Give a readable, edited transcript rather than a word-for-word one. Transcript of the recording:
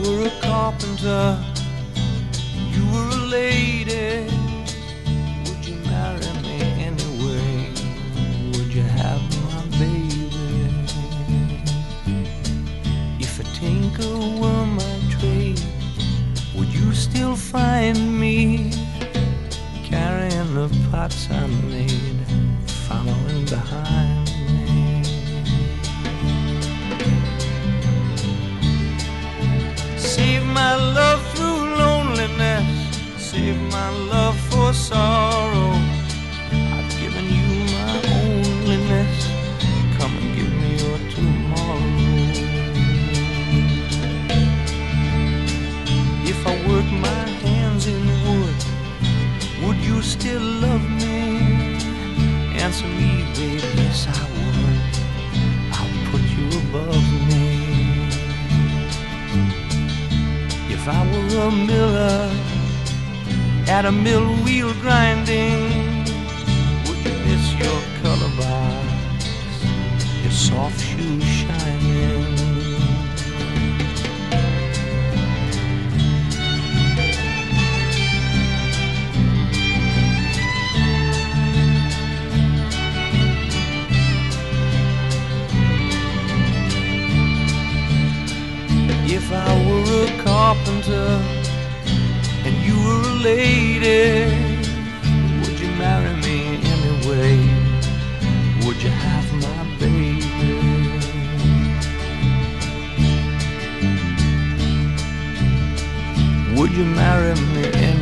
were a carpenter, you were a lady, would you marry me anyway? Would you have my baby? If a tinker were my trade, would you still find me carrying the pots I made, following behind me? Save my love through loneliness, save my love for sorrow. I've given you my onlyness, come and give me your tomorrow. If I work my hands in wood, would you still love me? Answer me, baby, yes I would. I'll put you above me. If I were a miller at a mill wheel grinding, would you miss your color box, your soft shoes shining? If I were a carpenter and you were a lady, would you marry me anyway? Would you have my baby? Would you marry me anyway?